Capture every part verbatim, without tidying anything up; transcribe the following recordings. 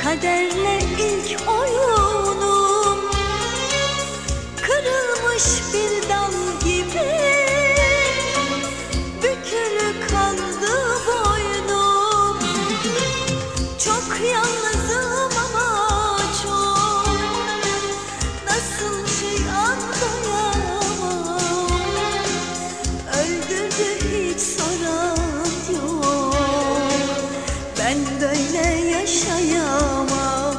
Kaderle ilk oyunum, kırılmış bir dal gibi bükülü kaldı boynum. Çok yalnızım ama çok, nasıl şey anlayamam. Öldürdü hiç soran yok, ben böyle yaşayamam.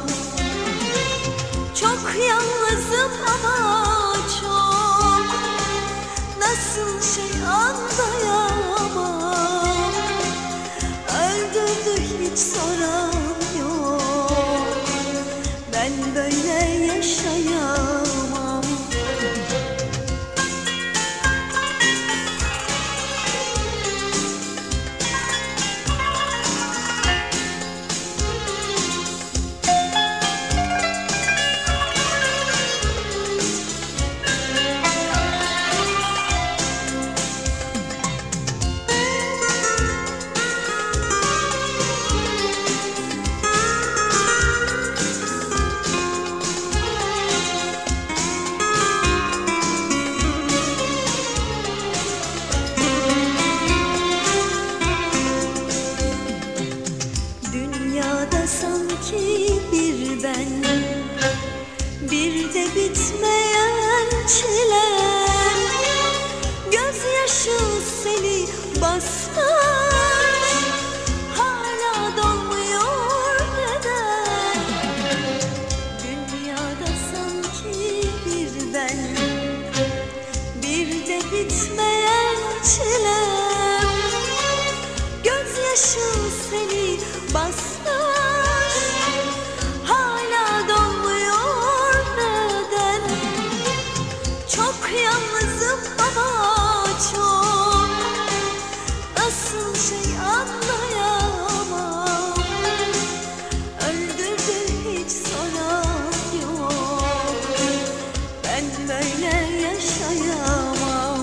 Çok yalnızım ama çok, nasıl şey anlayamam. Öldürdü hiç soran yok, ben böyle yaşayamam. Dünyada sanki bir ben, bir de bitmeyen çilem. Gözyaşı seni basmış, hala dolmuyor neden? Dünyada sanki bir ben, bir de bitmeyen çilem. Gözyaşı seni basmış, hala dolmuyor neden? Çok yalnızım ama çok, nasıl şey anlayamam. Öldürdü hiç soran yok, ben böyle yaşayamam.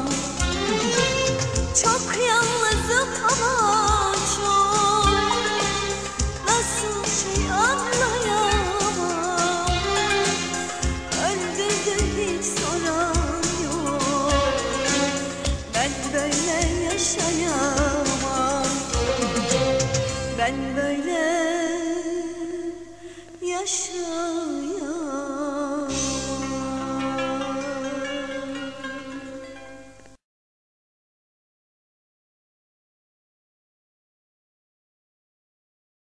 Çok yalnızım ama çok, nasıl şey anlayamam. Öldürdü hiç soran yok, ben böyle yaşayamam. Ben böyle yaşayamam.